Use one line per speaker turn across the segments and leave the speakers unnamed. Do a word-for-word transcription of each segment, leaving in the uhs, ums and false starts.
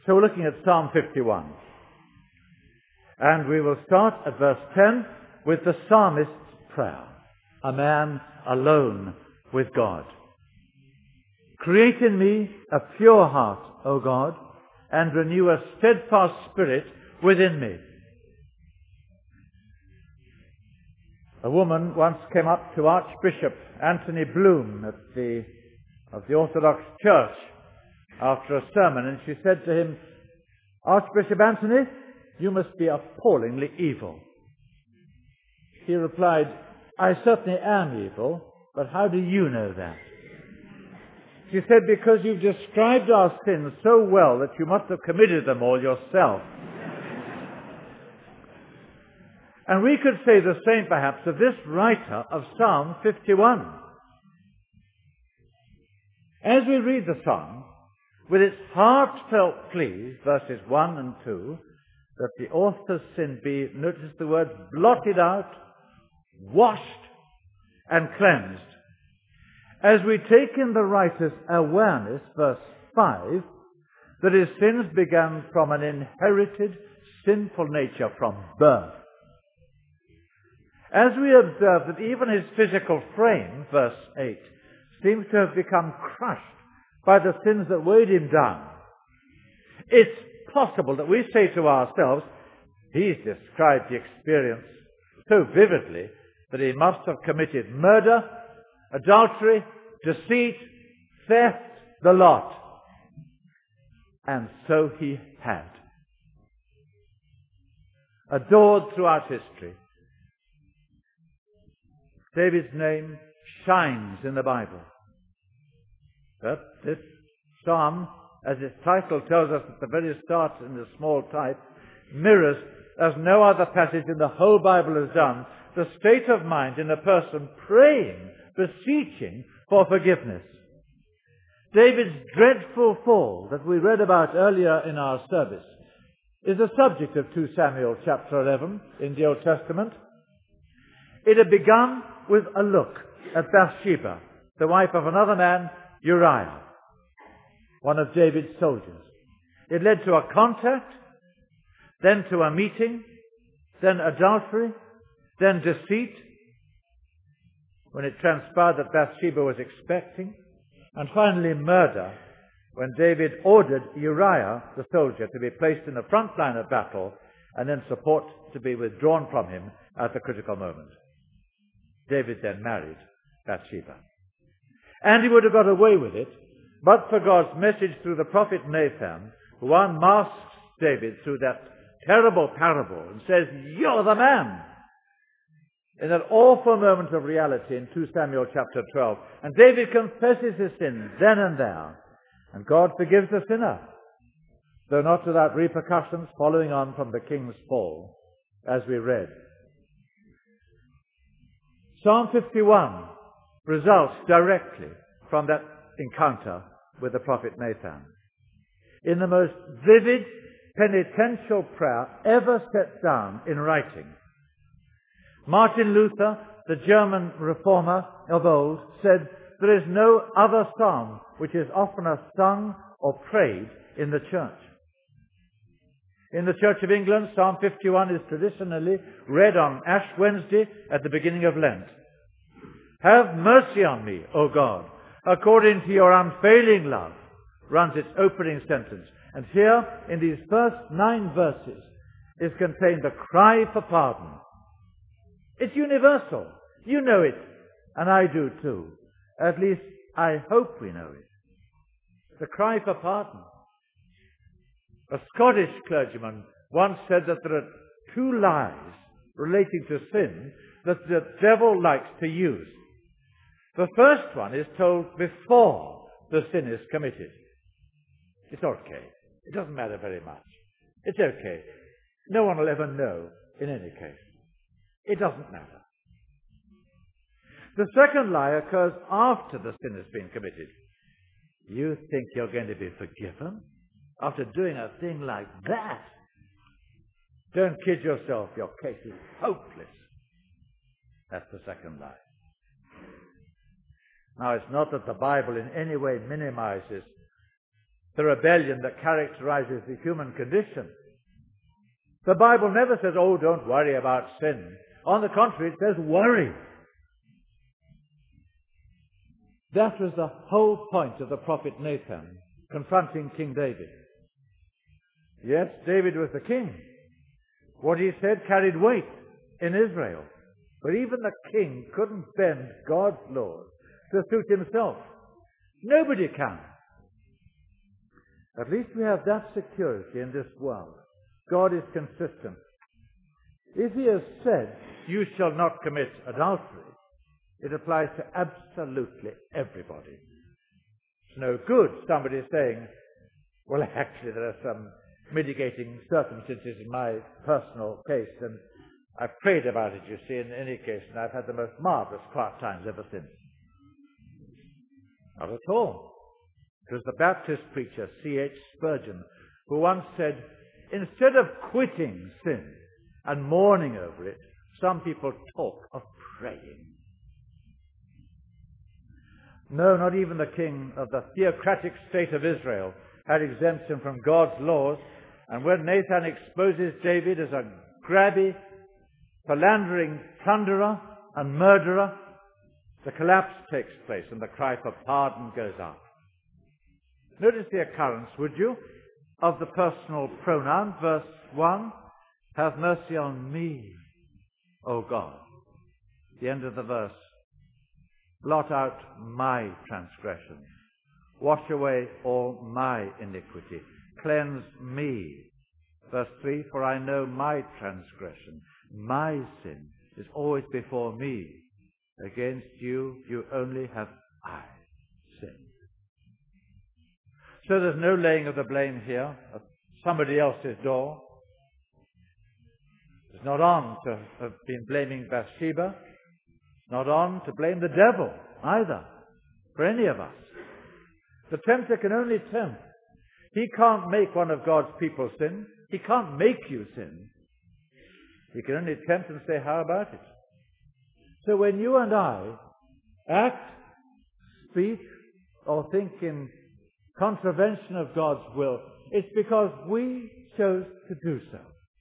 So we're looking at Psalm fifty-one. And we will start at verse ten with the psalmist's prayer. A man alone with God. Create in me a pure heart, O God, and renew a steadfast spirit within me. A woman once came up to Archbishop Anthony Bloom at the, of the Orthodox Church after a sermon, and she said to him, Archbishop Anthony, you must be appallingly evil. He replied, I certainly am evil, but how do you know that? She said, because you've described our sins so well that you must have committed them all yourself. And we could say the same perhaps of this writer of Psalm fifty-one. As we read the psalm, with its heartfelt plea, verses one and two, that the author's sin be, notice the word, blotted out, washed, and cleansed. As we take in the writer's awareness, verse five, that his sins began from an inherited sinful nature from birth. As we observe that even his physical frame, verse eight, seems to have become crushed by the sins that weighed him down, it's possible that we say to ourselves, he's described the experience so vividly that he must have committed murder, adultery, deceit, theft, the lot. And so he had. Adored throughout history. David's name shines in the Bible. But this psalm, as its title tells us at the very start in the small type, mirrors, as no other passage in the whole Bible has done, the state of mind in a person praying, beseeching for forgiveness. David's dreadful fall that we read about earlier in our service is the subject of Second Samuel chapter eleven in the Old Testament. It had begun with a look at Bathsheba, the wife of another man, Uriah, one of David's soldiers. It led to a contact, then to a meeting, then adultery, then deceit, when it transpired that Bathsheba was expecting, and finally murder, when David ordered Uriah, the soldier, to be placed in the front line of battle, and then support to be withdrawn from him at the critical moment. David then married Bathsheba. And he would have got away with it, but for God's message through the prophet Nathan, who unmasks David through that terrible parable and says, you're the man! In that awful moment of reality in Second Samuel chapter twelve. And David confesses his sins then and there. And God forgives the sinner, though not without repercussions following on from the king's fall, as we read. Psalm fifty-one results directly from that encounter with the prophet Nathan. In the most vivid penitential prayer ever set down in writing, Martin Luther, the German reformer of old, said, there is no other psalm which is oftener sung or prayed in the church. In the Church of England, Psalm fifty-one is traditionally read on Ash Wednesday at the beginning of Lent. Have mercy on me, O God, according to your unfailing love, runs its opening sentence. And here, in these first nine verses, is contained the cry for pardon. It's universal. You know it, and I do too. At least, I hope we know it. The cry for pardon. A Scottish clergyman once said that there are two lies relating to sin that the devil likes to use. The first one is told before the sin is committed. It's okay. It doesn't matter very much. It's okay. No one will ever know in any case. It doesn't matter. The second lie occurs after the sin has been committed. You think you're going to be forgiven after doing a thing like that? Don't kid yourself. Your case is hopeless. That's the second lie. Now, it's not that the Bible in any way minimizes the rebellion that characterizes the human condition. The Bible never says, oh, don't worry about sin. On the contrary, it says worry. That was the whole point of the prophet Nathan confronting King David. Yes, David was the king. What he said carried weight in Israel. But even the king couldn't bend God's laws to suit himself. Nobody can. At least we have that security in this world. God is consistent. If he has said, you shall not commit adultery, it applies to absolutely everybody. It's no good somebody saying, well, actually there are some mitigating circumstances in my personal case, and I've prayed about it, you see, in any case, and I've had the most marvelous quiet times ever since. Not at all. It was the Baptist preacher, C H Spurgeon, who once said, instead of quitting sin and mourning over it, some people talk of praying. No, not even the king of the theocratic state of Israel had exemption from God's laws. And when Nathan exposes David as a grabby, philandering plunderer and murderer, the collapse takes place and the cry for pardon goes up. Notice the occurrence, would you, of the personal pronoun, verse one, have mercy on me, O God. The end of the verse. Blot out my transgressions. Wash away all my iniquity. Cleanse me. Verse three, for I know my transgression. My sin is always before me. Against you, you only have I sinned. So there's no laying of the blame here at somebody else's door. It's not on to have been blaming Bathsheba. It's not on to blame the devil either, for any of us. The tempter can only tempt. He can't make one of God's people sin. He can't make you sin. He can only tempt and say, how about it? So when you and I act, speak, or think in contravention of God's will, it's because we chose to do so.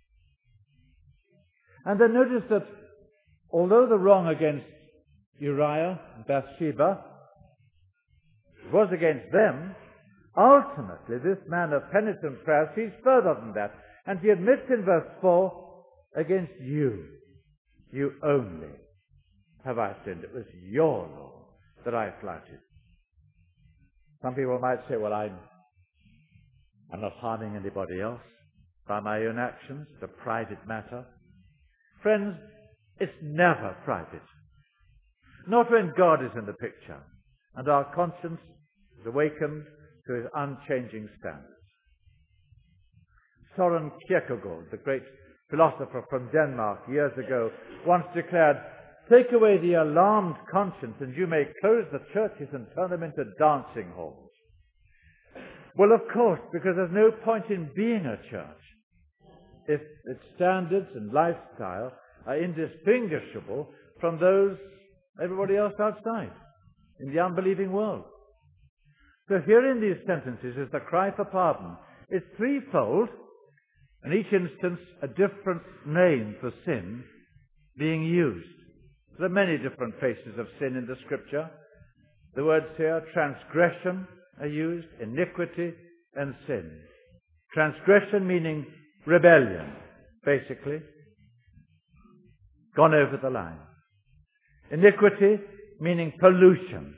And then notice that although the wrong against Uriah and Bathsheba was against them, ultimately this man of penitent prayer sees further than that. And he admits in verse four, against you, you only have I sinned. It was your law that I flouted. Some people might say, well, I'm, I'm not harming anybody else by my own actions. It's a private matter. Friends, it's never private. Not when God is in the picture and our conscience is awakened to his unchanging standards. Søren Kierkegaard, the great philosopher from Denmark years ago, once declared, take away the alarmed conscience and you may close the churches and turn them into dancing halls. Well, of course, because there's no point in being a church if its standards and lifestyle are indistinguishable from those everybody else outside in the unbelieving world. So here in these sentences is the cry for pardon. It's threefold, and each instance a different name for sin being used. There are many different faces of sin in the Scripture. The words here, transgression, are used, iniquity and sin. Transgression meaning rebellion, basically. Gone over the line. Iniquity meaning pollution.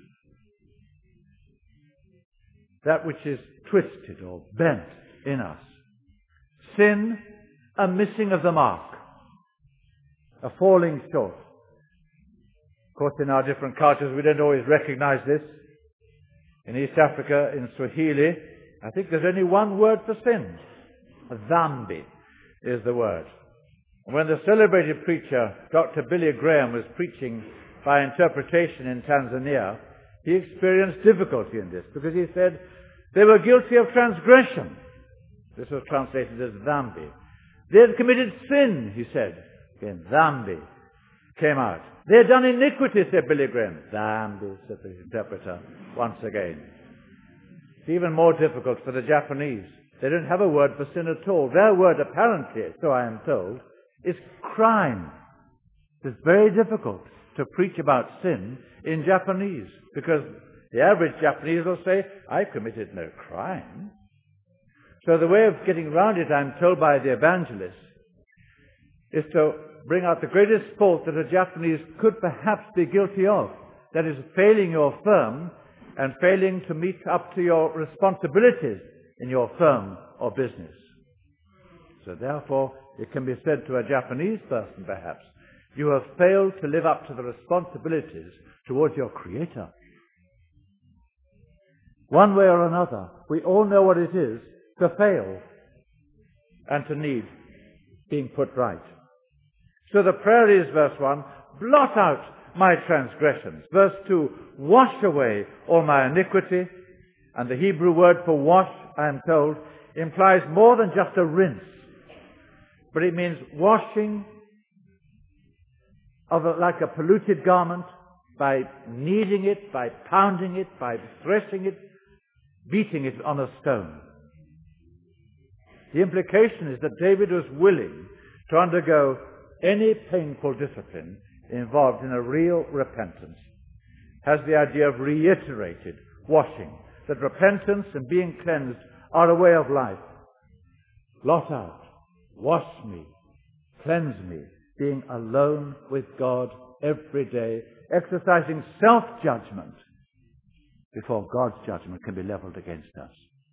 That which is twisted or bent in us. Sin, a missing of the mark. A falling short. Of course, in our different cultures, we don't always recognize this. In East Africa, in Swahili, I think there's only one word for sin. Dhambi is the word. And when the celebrated preacher, Doctor Billy Graham, was preaching by interpretation in Tanzania, he experienced difficulty in this because he said they were guilty of transgression. This was translated as Dhambi. They had committed sin, he said. Again, Dhambi came out. They had done iniquity, said Billy Graham. Dhambi, said the interpreter once again. It's even more difficult for the Japanese. They don't have a word for sin at all. Their word, apparently, so I am told, is crime. It's very difficult to preach about sin in Japanese, because the average Japanese will say, I've committed no crime. So the way of getting around it, I'm told by the evangelist, is to bring out the greatest fault that a Japanese could perhaps be guilty of. That is, failing your firm and failing to meet up to your responsibilities in your firm or business. So therefore, it can be said to a Japanese person perhaps, you have failed to live up to the responsibilities towards your Creator. One way or another, we all know what it is to fail and to need being put right. So the prayer is, verse one, blot out my transgressions. Verse two, wash away all my iniquity. And the Hebrew word for wash, I am told, implies more than just a rinse, but it means washing of a, like a polluted garment, by kneading it, by pounding it, by threshing it, beating it on a stone. The implication is that David was willing to undergo any painful discipline involved in a real repentance. Has the idea of reiterated washing, that repentance and being cleansed are a way of life. Blot out, wash me, cleanse me, being alone with God every day, exercising self-judgment before God's judgment can be leveled against us.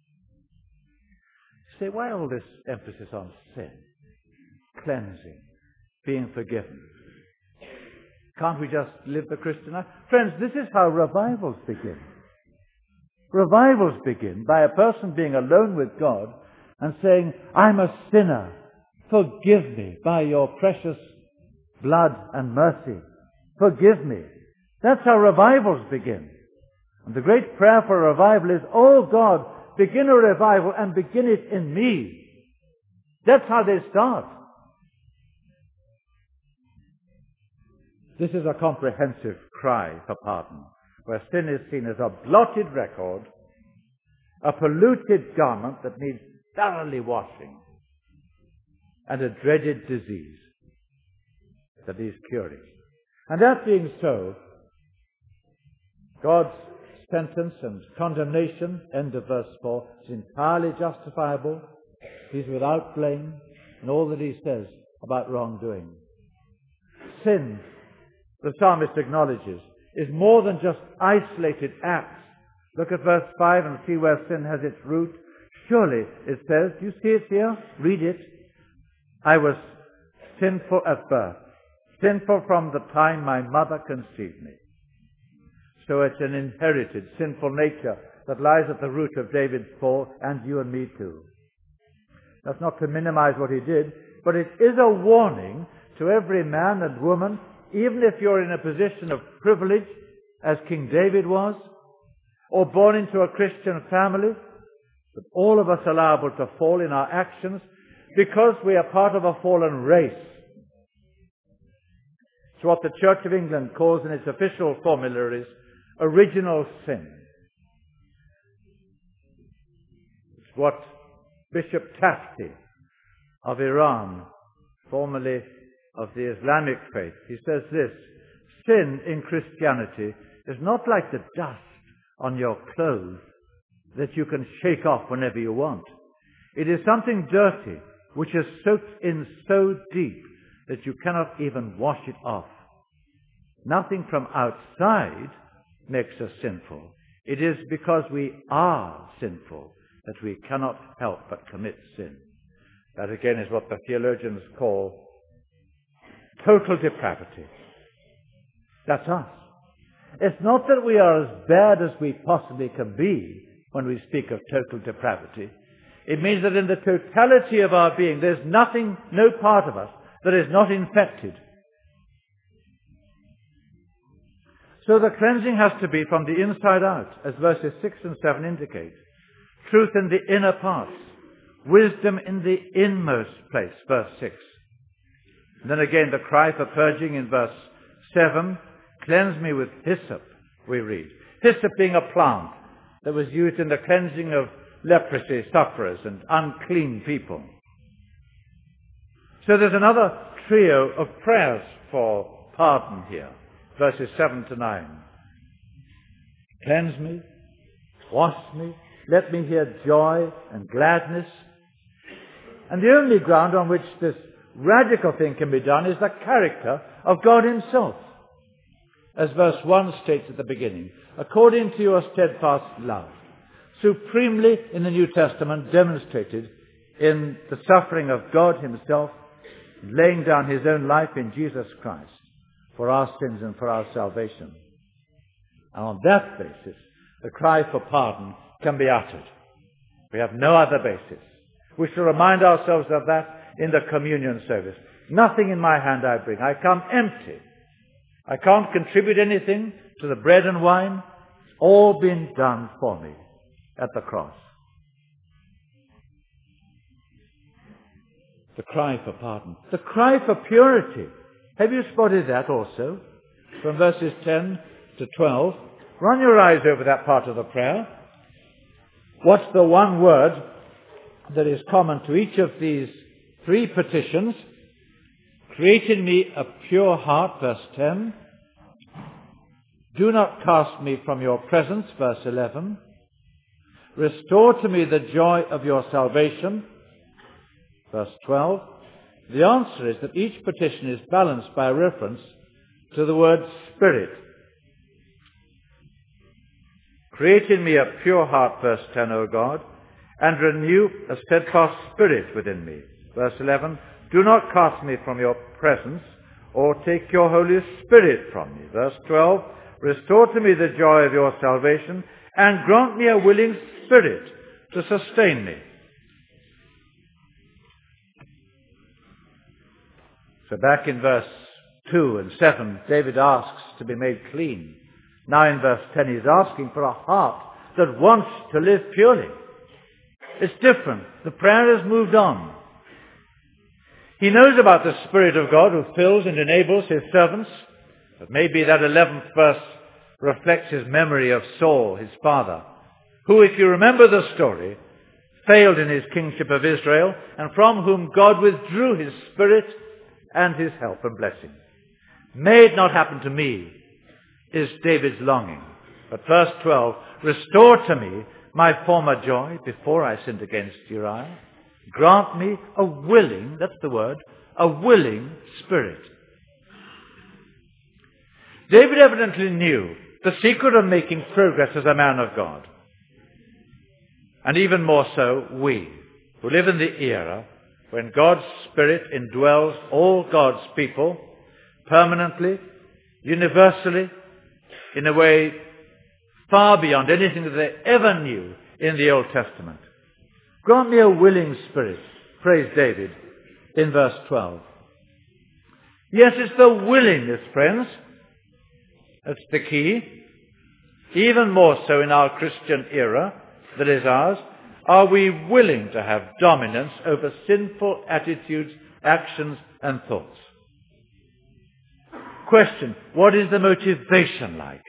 You say, why all this emphasis on sin, cleansing, being forgiven? Can't we just live the Christian life? Friends, this is how revivals begin. Revivals begin by a person being alone with God and saying, I'm a sinner. Forgive me by your precious blood and mercy. Forgive me. That's how revivals begin. And the great prayer for revival is, oh God, begin a revival and begin it in me. That's how they start. This is a comprehensive cry for pardon, where sin is seen as a blotted record, a polluted garment that needs thoroughly washing, and a dreaded disease that needs curing. And that being so, God's sentence and condemnation, end of verse four, is entirely justifiable. He's without blame in all that he says about wrongdoing. Sin, the psalmist acknowledges, is more than just isolated acts. Look at verse five and see where sin has its root. Surely, it says, do you see it here? Read it. I was sinful at birth, sinful from the time my mother conceived me. So it's an inherited sinful nature that lies at the root of David's fall, and you and me too. That's not to minimize what he did, but it is a warning to every man and woman, even if you're in a position of privilege, as King David was, or born into a Christian family, that all of us are liable to fall in our actions because we are part of a fallen race. It's what the Church of England calls in its official formularies original sin. It's what Bishop Tafti of Iran, formerly of the Islamic faith, he says this: sin in Christianity is not like the dust on your clothes that you can shake off whenever you want. It is something dirty which is soaked in so deep that you cannot even wash it off. Nothing from outside makes us sinful. It is because we are sinful that we cannot help but commit sin. That again is what the theologians call total depravity. That's us. It's not that we are as bad as we possibly can be when we speak of total depravity. It means that in the totality of our being, there's nothing, no part of us that is not infected. So the cleansing has to be from the inside out, as verses six and seven indicate. Truth in the inner parts, wisdom in the inmost place, verse six. And then again the cry for purging in verse seven, cleanse me with hyssop, we read. Hyssop being a plant that was used in the cleansing of leprosy sufferers and unclean people. So there's another trio of prayers for pardon here, verses seven to nine. Cleanse me, wash me, let me hear joy and gladness. And the only ground on which this radical thing can be done is the character of God himself. As verse one states at the beginning, according to your steadfast love, supremely in the New Testament demonstrated in the suffering of God himself, laying down his own life in Jesus Christ for our sins and for our salvation. And on that basis, the cry for pardon can be uttered. We have no other basis. We shall remind ourselves of that in the communion service. Nothing in my hand I bring. I come empty. I can't contribute anything to the bread and wine. It's all been done for me at the cross. The cry for pardon. The cry for purity. Have you spotted that also? From verses ten to twelve. Run your eyes over that part of the prayer. What's the one word that is common to each of these three petitions? Create in me a pure heart, verse ten. Do not cast me from your presence, verse eleven. Restore to me the joy of your salvation, verse twelve. The answer is that each petition is balanced by a reference to the word Spirit. Create in me a pure heart, verse ten, O God, and renew a steadfast spirit within me. Verse eleven, do not cast me from your presence, or take your Holy Spirit from me. Verse twelve, restore to me the joy of your salvation, and grant me a willing spirit to sustain me. So back in verse two and seven, David asks to be made clean. Now in verse ten, he's asking for a heart that wants to live purely. It's different. The prayer has moved on. He knows about the Spirit of God who fills and enables his servants. But maybe that eleventh verse reflects his memory of Saul, his father, who, if you remember the story, failed in his kingship of Israel, and from whom God withdrew his Spirit and his help and blessing. May it not happen to me, is David's longing. But verse twelve, restore to me my former joy before I sinned against Uriah. Grant me a willing, that's the word, a willing spirit. David evidently knew the secret of making progress as a man of God. And even more so, we, who live in the era when God's Spirit indwells all God's people permanently, universally, in a way far beyond anything that they ever knew in the Old Testament. Grant me a willing spirit, prays David in verse twelve. Yes, it's the willingness, friends. That's the key. Even more so in our Christian era that is ours. Are we willing to have dominance over sinful attitudes, actions, and thoughts? Question, what is the motivation like?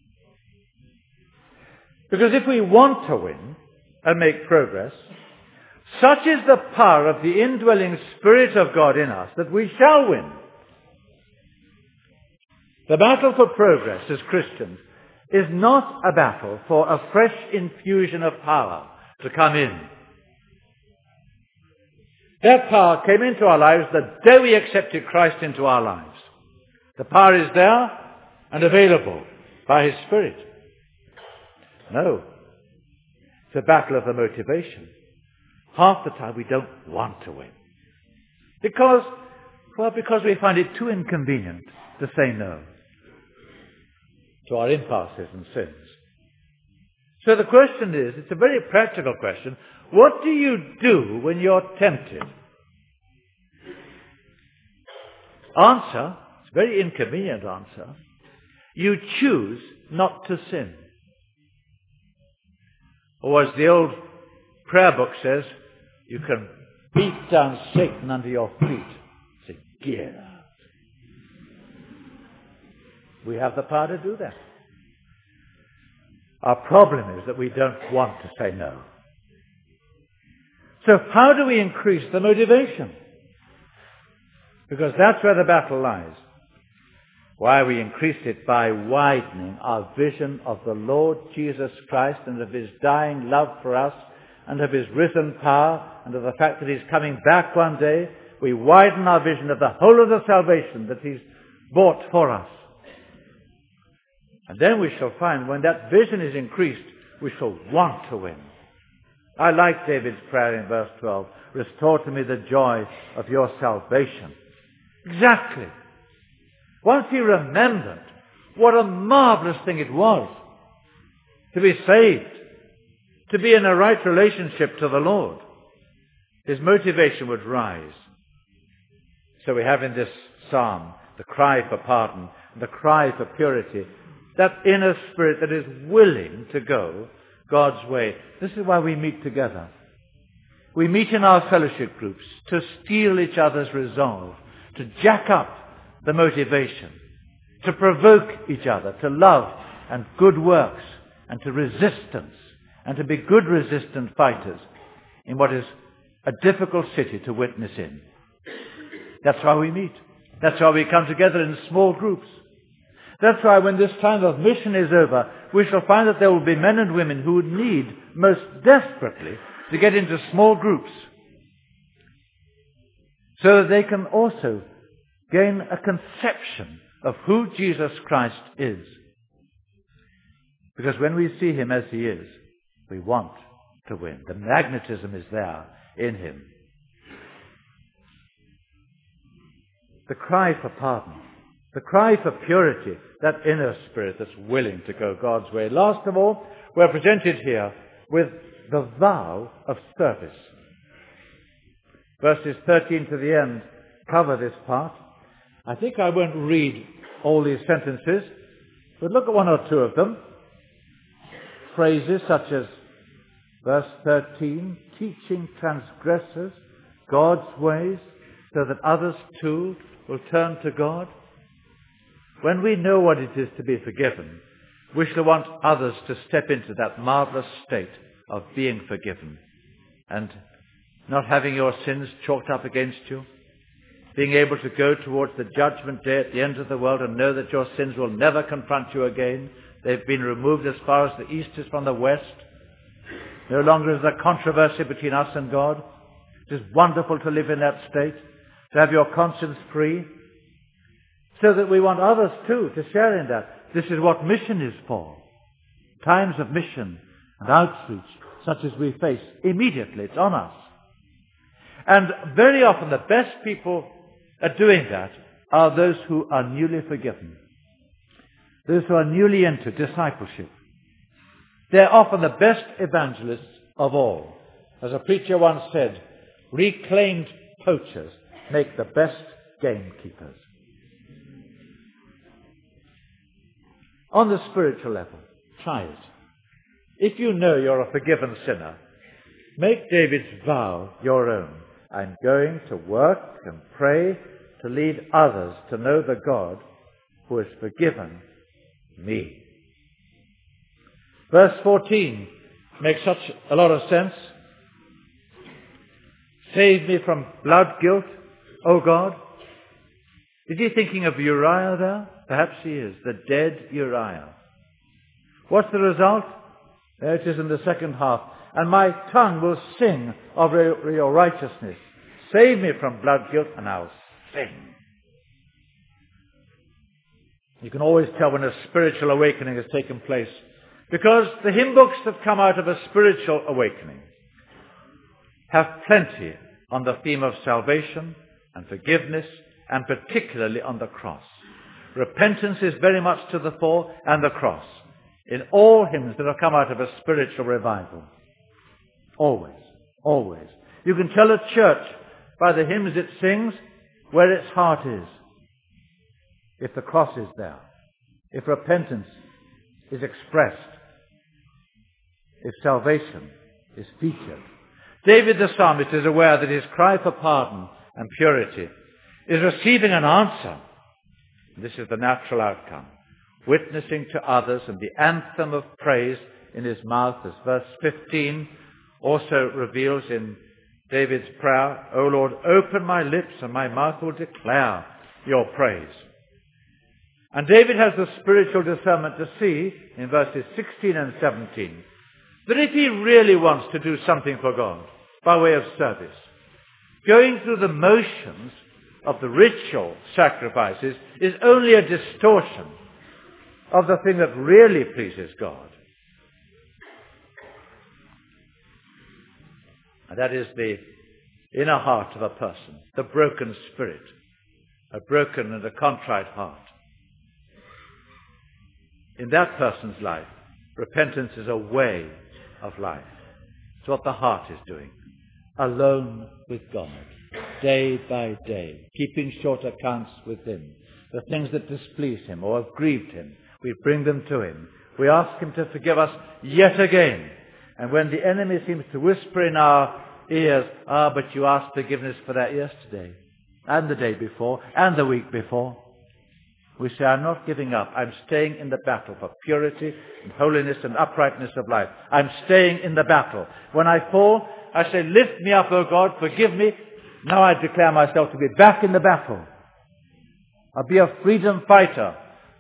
Because if we want to win and make progress, such is the power of the indwelling Spirit of God in us that we shall win. The battle for progress as Christians is not a battle for a fresh infusion of power to come in. That power came into our lives the day we accepted Christ into our lives. The power is there and available by his Spirit. No. It's a battle of the motivation. Half the time we don't want to win. Because, well, because we find it too inconvenient to say no to our impulses and sins. So the question is, it's a very practical question, what do you do when you're tempted? Answer, it's a very inconvenient answer, you choose not to sin. Or as the old prayer book says, you can beat down Satan under your feet. Say, get out. We have the power to do that. Our problem is that we don't want to say no. So how do we increase the motivation? Because that's where the battle lies. Why we increase it? By widening our vision of the Lord Jesus Christ and of his dying love for us and of his risen power and of the fact that he's coming back one day. We widen our vision of the whole of the salvation that he's bought for us. And then we shall find when that vision is increased, we shall want to win. I like David's prayer in verse twelve. Restore to me the joy of your salvation. Exactly. Once he remembered what a marvelous thing it was to be saved, to be in a right relationship to the Lord, his motivation would rise. So we have in this psalm the cry for pardon, the cry for purity, that inner spirit that is willing to go God's way. This is why we meet together. We meet in our fellowship groups to steel each other's resolve, to jack up the motivation, to provoke each other to love and good works and to resistance and to be good resistant fighters in what is a difficult city to witness in. That's why we meet. That's why we come together in small groups. That's why when this time of mission is over, we shall find that there will be men and women who would need most desperately to get into small groups so that they can also gain a conception of who Jesus Christ is. Because when we see him as he is, we want to win. The magnetism is there in him. The cry for pardon, the cry for purity, that inner spirit that's willing to go God's way. Last of all, we're presented here with the vow of service. Verses thirteen to the end cover this part. I think I won't read all these sentences, but look at one or two of them. Phrases such as verse thirteen, teaching transgressors God's ways so that others too will turn to God. When we know what it is to be forgiven, we shall want others to step into that marvelous state of being forgiven and not having your sins chalked up against you, being able to go towards the judgment day at the end of the world and know that your sins will never confront you again. They've been removed as far as the east is from the west. No longer is there controversy between us and God. It is wonderful to live in that state, to have your conscience free, so that we want others too to share in that. This is what mission is for. Times of mission and outreach, such as we face, immediately it's on us. And very often the best people at doing that are those who are newly forgiven. Those who are newly into discipleship. They're often the best evangelists of all. As a preacher once said, reclaimed poachers make the best gamekeepers. On the spiritual level, try it. If you know you're a forgiven sinner, make David's vow your own. I'm going to work and pray to lead others to know the God who has forgiven me. Verse fourteen makes such a lot of sense. Save me from blood guilt, O God. Is he thinking of Uriah there? Perhaps he is. The dead Uriah. What's the result? There it is in the second half. And my tongue will sing of your righteousness. Save me from blood guilt, and I'll sing. You can always tell when a spiritual awakening has taken place, because the hymn books that come out of a spiritual awakening have plenty on the theme of salvation and forgiveness, and particularly on the cross. Repentance is very much to the fore, and the cross, in all hymns that have come out of a spiritual revival. Always, always. You can tell a church by the hymns it sings where its heart is. If the cross is there, if repentance is expressed, if salvation is featured. David the psalmist is aware that his cry for pardon and purity is receiving an answer. This is the natural outcome. Witnessing to others and the anthem of praise in his mouth, as verse fifteen also reveals in David's prayer. O Lord, open my lips and my mouth will declare your praise. And David has the spiritual discernment to see in verses sixteen and seventeen that if he really wants to do something for God by way of service, going through the motions of the ritual sacrifices is only a distortion of the thing that really pleases God. And that is the inner heart of a person, the broken spirit, a broken and a contrite heart. In that person's life, repentance is a way of life. It's what the heart is doing. Alone with God, day by day, keeping short accounts with him. The things that displease him or have grieved him, we bring them to him. We ask him to forgive us yet again. And when the enemy seems to whisper in our ears, ah, but you asked forgiveness for that yesterday, and the day before, and the week before, we say, I'm not giving up. I'm staying in the battle for purity and holiness and uprightness of life. I'm staying in the battle. When I fall, I say, lift me up, O God, forgive me. Now I declare myself to be back in the battle. I'll be a freedom fighter.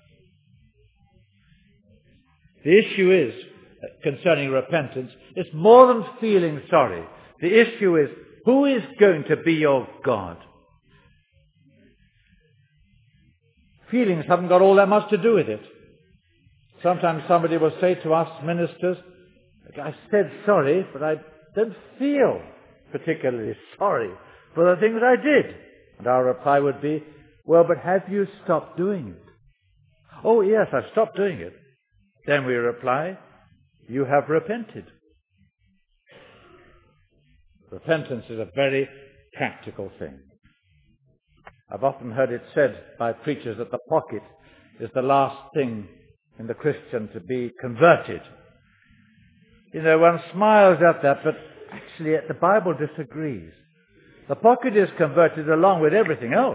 The issue is, concerning repentance, it's more than feeling sorry. The issue is, who is going to be your God? Feelings haven't got all that much to do with it. Sometimes somebody will say to us ministers, I said sorry, but I don't feel particularly sorry for the things I did. And our reply would be, well, but have you stopped doing it? Oh, yes, I've stopped doing it. Then we reply, you have repented. Repentance is a very practical thing. I've often heard it said by preachers that the pocket is the last thing in the Christian to be converted. You know, one smiles at that, but actually the Bible disagrees. The pocket is converted along with everything else.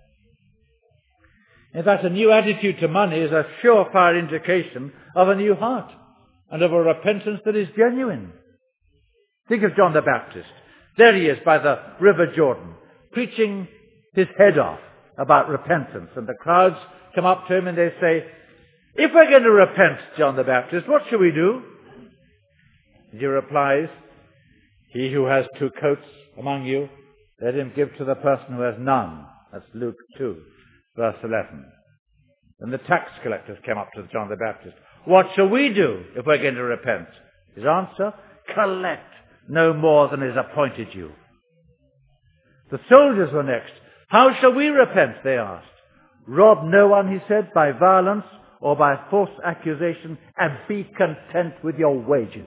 In fact, a new attitude to money is a surefire indication of a new heart and of a repentance that is genuine. Think of John the Baptist. There he is by the River Jordan, preaching his head off about repentance. And the crowds come up to him and they say, if we're going to repent, John the Baptist, what shall we do? And he replies, he who has two coats among you, let him give to the person who has none. That's Luke two, verse eleven. And the tax collectors came up to John the Baptist. What shall we do if we're going to repent? His answer, collect no more than is appointed you. The soldiers were next. How shall we repent, they asked. Rob no one, he said, by violence or by false accusation, and be content with your wages.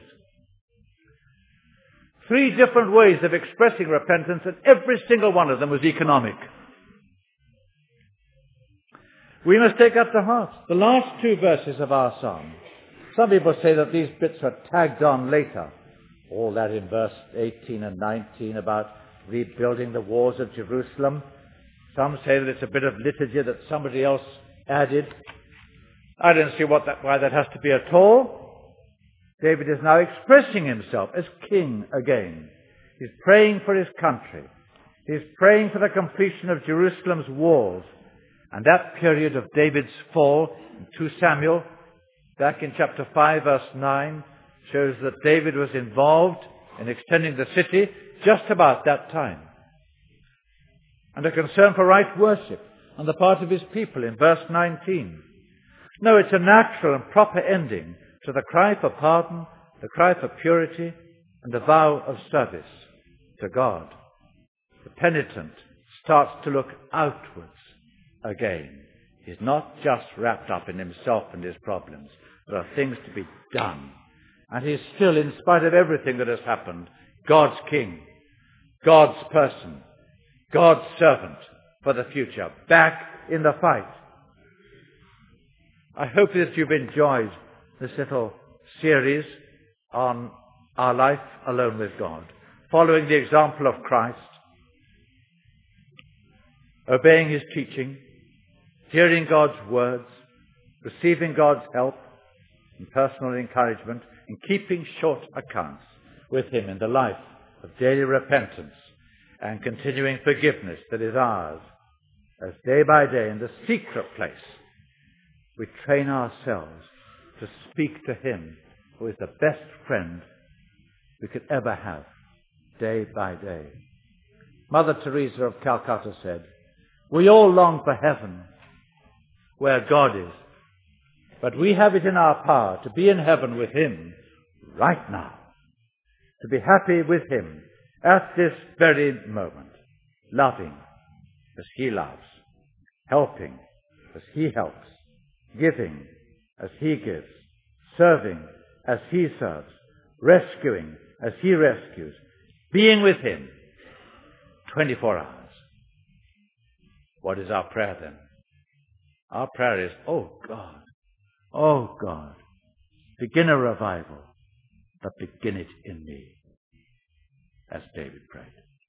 Three different ways of expressing repentance, and every single one of them was economic. We must take up to heart the last two verses of our psalm. Some people say that these bits are tagged on later. All that in verse eighteen and nineteen about rebuilding the walls of Jerusalem. Some say that it's a bit of liturgy that somebody else added. I don't see what that, why that has to be at all. David is now expressing himself as king again. He's praying for his country. He's praying for the completion of Jerusalem's walls. And that period of David's fall in Second Samuel, back in chapter five, verse nine, shows that David was involved in extending the city just about that time. And a concern for right worship on the part of his people in verse nineteen. No, it's a natural and proper ending to the cry for pardon, the cry for purity, and the vow of service to God. The penitent starts to look outwards again. He's not just wrapped up in himself and his problems. There are things to be done. And he's still, in spite of everything that has happened, God's king, God's person, God's servant for the future, back in the fight. I hope that you've enjoyed this little series on our life alone with God, following the example of Christ, obeying his teaching, hearing God's words, receiving God's help and personal encouragement, in keeping short accounts with him in the life of daily repentance and continuing forgiveness that is ours, as day by day in the secret place we train ourselves to speak to him who is the best friend we could ever have, day by day. Mother Teresa of Calcutta said, "We all long for heaven, where God is, but we have it in our power to be in heaven with him right now, to be happy with him at this very moment, loving as he loves, helping as he helps, giving as he gives, serving as he serves, rescuing as he rescues, being with him twenty-four hours." What is our prayer then? Our prayer is, "Oh God, oh God, begin a revival, but begin it in me," as David prayed.